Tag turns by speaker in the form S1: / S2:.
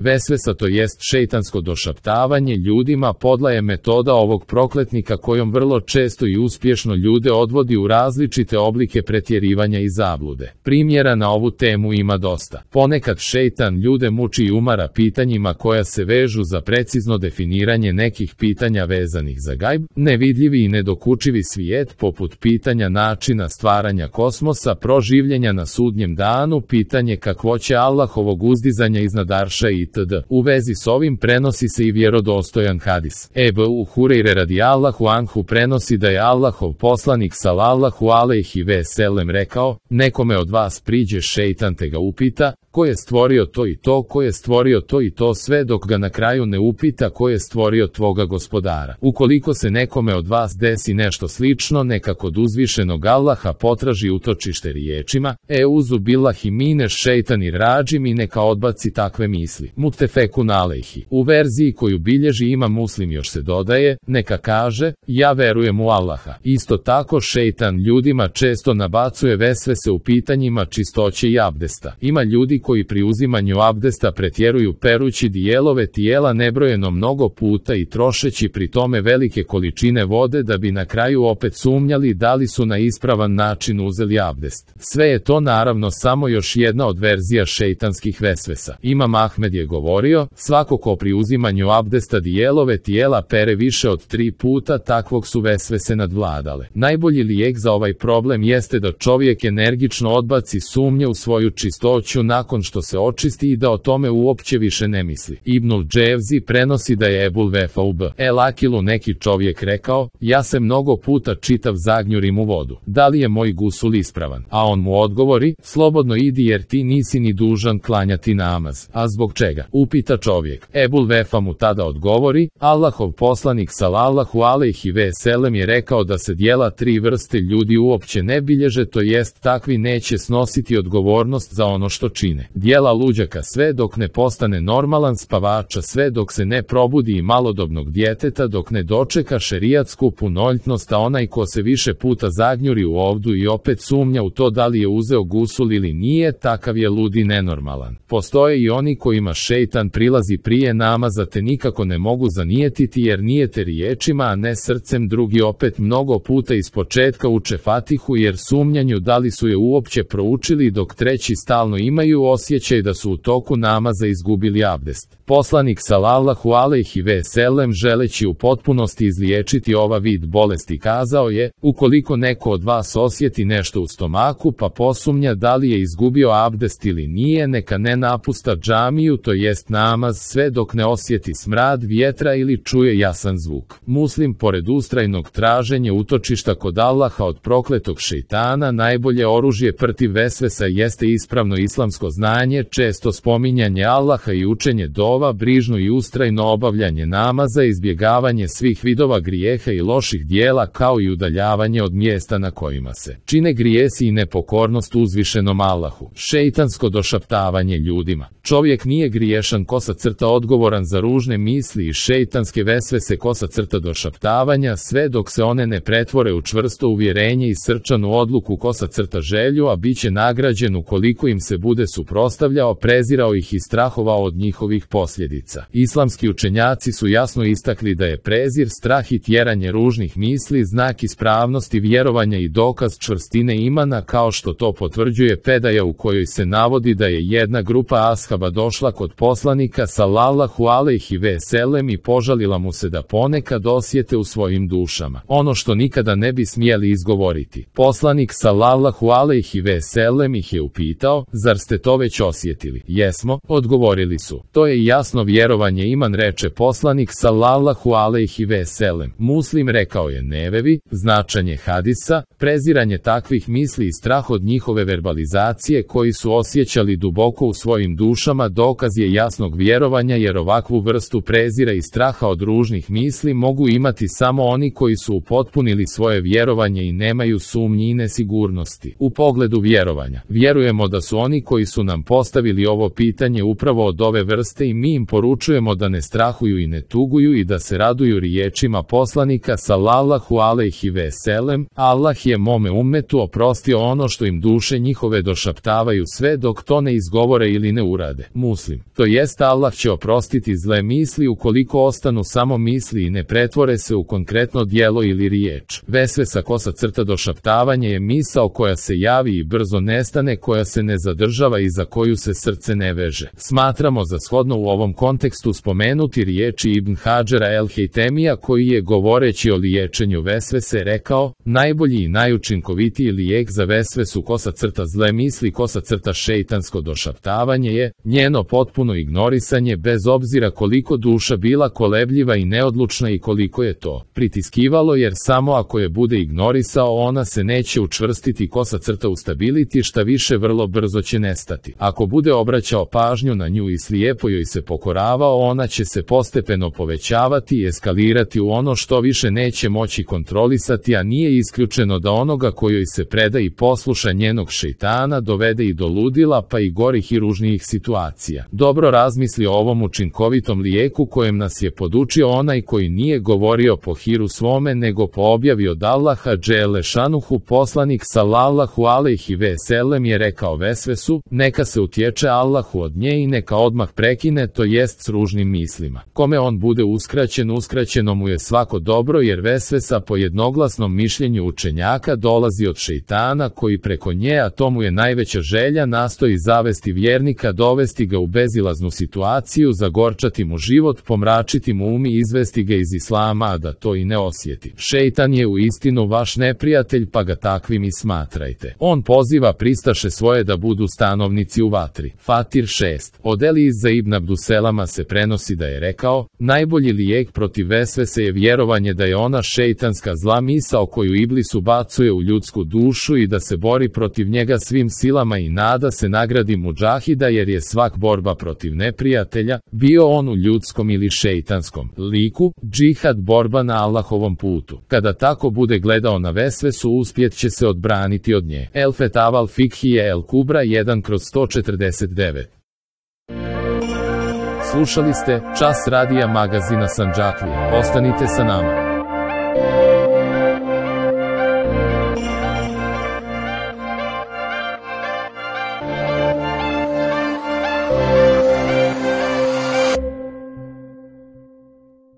S1: Vesvesa, to jest šeitansko došaptavanje ljudima, podla je metoda ovog prokletnika kojom vrlo često i uspješno ljude odvodi u različite oblike pretjerivanja i zablude. Primjera na ovu temu ima dosta. Ponekad šeitan ljude muči i umara pitanjima koja se vežu za precizno definiranje nekih pitanja vezanih za gajb, nevidljivi i nedokučivi svijet, poput pitanja načina stvaranja kosmosa, proživljenja na sudnjem danu, pitanje kakvoće Allahovog uzdizanja iznad arša itd. U vezi s ovim prenosi se i vjerodostojan hadis. Ebu Hurejre radijallahu anhu prenosi da je Allahov poslanik sallallahu alejhi ve sellem rekao: nekome od vas priđe šeitan te ga upita, ko je stvorio to i to, ko je stvorio to i to, sve dok ga na kraju ne upita ko je stvorio tvoga gospodara. Ukoliko se nekome od vas desi nešto slično, neka kod uzvišenog Allaha potraži utočište riječima Euzu billahi mine šeitani rađim i neka odbaci takve misli. Muttefekun alejhi. U verziji koju bilježi Imam Muslim još se dodaje, neka kaže: ja verujem u Allaha. Isto tako šeitan ljudima često nabacuje vesvese u pitanjima čistoće i abdesta. Ima ljudi koji pri uzimanju abdesta pretjeruju perući dijelove tijela nebrojeno mnogo puta i trošeći pri tome velike količine vode da bi na kraju opet sumnjali da li su na ispravan način uzeli abdest. Sve je to naravno samo još jedna od verzija šeitanskih vesvesa. Imam Ahmed je govorio: svako ko pri uzimanju abdesta dijelove tijela pere više od 3 puta, takvog su vesvese nadvladale. Najbolji lijek za ovaj problem jeste da čovjek energično odbaci sumnje u svoju čistoću nakon što se očisti i da o tome uopće više ne misli. Ibnul Dževzi prenosi da je Ebul Vefaub El Akilu neki čovjek rekao: ja se mnogo puta čitav zagnjurim u vodu. Da li je moj gusul ispravan? A on mu odgovori: slobodno idi jer ti nisi ni dužan klanjati namaz. A zbog čega? Upita čovjek. Ebul Vefa mu tada odgovori: Allahov poslanik sallallahu alejhi ve sellem je rekao da se dijela 3 vrste ljudi uopće ne bilježe, to jest takvi neće snositi odgovornost za ono što čine. Dijela luđaka sve dok ne postane normalan, spavača sve dok se ne probudi i malodobnog djeteta dok ne dočeka šerijatsku punoljetnost, a onaj ko se više puta zagnjuri u ovdu i opet sumnja u to da li je uzeo gusul ili nije, takav je lud i nenormalan. Postoje i oni kojima šeitan prilazi prije namaza te nikako ne mogu zanijetiti jer nijete riječima a ne srcem, drugi opet mnogo puta ispočetka uče Fatihu jer sumnjanju da li su je uopće proučili, dok treći stalno imaju osjećaj da su u toku namaza izgubili abdest. Poslanik sallallahu alejhi ve sellem želeći u potpunosti izliječiti ova vid bolesti kazao je: ukoliko neko od vas osjeti nešto u stomaku pa posumnja da li je izgubio abdest ili nije, neka ne napusta džamiju, to jest namaz, sve dok ne osjeti smrad vjetra ili čuje jasan zvuk. Muslim, pored ustrajnog traženja utočišta kod Allaha od prokletog šejtana, najbolje oružje protiv vesvesa jeste ispravno islamsko znanje, često spominjanje Allaha i učenje dova, brižno i ustrajno obavljanje namaza, izbjegavanje svih vidova grijeha i loših dijela, kao i udaljavanje od mjesta na kojima se čine grijesi i nepokornost uzvišenom Allahu. Šeitansko došaptavanje ljudima. Čovjek nije griješan odgovoran za ružne misli i šeitanske vesvese došaptavanja sve dok se one ne pretvore u čvrsto uvjerenje i srčanu odluku želju, a bit će nagrađen ukoliko im se bude suprotstavljao, prezirao ih i strahovao od njihovih posljedica. Islamski učenjaci su jasno istakli da je prezir, strah i tjeranje ružnih misli znak ispravnosti vjerovanja i dokaz čvrstine imana, kao što to potvrđuje predaja u kojoj se navodi da je jedna grupa ashaba došla kod poslanika sallallahu alejhi ve sellem i požalila mu se da ponekad osjete u svojim dušama ono što nikada ne bi smjeli izgovoriti. Poslanik sallallahu alejhi ve sellem ih je upitao: zar ste to već osjetili? Jesmo, odgovorili su. To je jasno vjerovanje iman, reče poslanik sallallahu alejhi ve sellem. Muslim rekao je: nevevi, značenje hadisa, preziranje takvih misli i strah od njihove verbalizacije koji su osjećali duboko u svojim dušama dokaz je jasnog vjerovanja, jer ovakvu vrstu prezira i straha od ružnih misli mogu imati samo oni koji su upotpunili svoje vjerovanje i nemaju sumnji i nesigurnosti. U pogledu vjerovanja, vjerujemo da su oni koji su nam postavili ovo pitanje upravo od ove vrste i mi im poručujemo da ne strahuju i ne tuguju i da se raduju riječima poslanika sallallahu alejhi ve sellem: Allah je mome ummetu oprostio ono što im duše njihove došaptavaju sve dok to ne izgovore ili ne urade. Muslim. To jest Allah će oprostiti zle misli ukoliko ostanu samo misli i ne pretvore se u konkretno djelo ili riječ. Vesvesa došaptavanje je misao koja se javi i brzo nestane, koja se ne zadržava i za koju se srce ne veže. Smatramo za shodno u ovom kontekstu spomenuti riječi Ibn Hadžera el-Hejtemija koji je govoreći o liječenju vesvese rekao: najbolji i najučinkovitiji lijek za vesvesu zle misli šejtansko došaptavanje je njeno potpuno ignorisanje bez obzira koliko duša bila kolebljiva i neodlučna i koliko je to pritiskivalo, jer samo ako je bude ignorisao ona se neće učvrstiti ustabiliti, šta više vrlo brzo će nestati. Ako bude obraćao pažnju na nju i slijepo joj se pokoravao, ona će se postepeno povećavati i eskalirati u ono što više neće moći kontrolisati, a nije isključeno da onoga kojoj se preda i posluša njenog šejtana dovede i do ludila pa i gorih i ružnijih situacija. Dobro razmisli o ovom učinkovitom lijeku kojem nas je podučio onaj koji nije govorio po hiru svome nego po objavi od Allaha dželle šanuhu. Poslanik sallallahu alejhi ve sellem je rekao vesvesu: neka se utječe Allahu od nje i neka odmah prekine, to jest s ružnim mislima. Kome on bude uskraćen, uskraćeno mu je svako dobro, jer vesvesa po jednoglasnom mišljenju učenjaka dolazi od šejtana koji preko nje, a to mu je najveća želja, nastoji zavesti vjernika, dovesti ga u bezilaznu situaciju, zagorčati mu život, pomračiti mu um i izvesti ga iz islama, a da to i ne osjeti. Šejtan je u istinu vaš neprijatelj, pa ga takvim i smatrajte. On poziva pristaše svoje da budu stanovnici u vatri. Fatir 6. Od Eliza ibn Abduselama se prenosi da je rekao: najbolji lijek protiv vesvese je vjerovanje da je ona šejtanska zla misao koju iblis ubacuje u ljudsku dušu i da se bori protiv njega svim silama i nada se nagradi mudžahida, jer je svak borba protiv neprijatelja, bio on u ljudskom ili šejtanskom liku, džihad, borba na Allahovom putu. Kada tako bude gledao na vesvesu, uspjet će se odbraniti od nje. El Fetaval Fikhije El Kubra 1/149. Slušali ste Čas radija magazina Sandžaklije. Ostanite sa nama.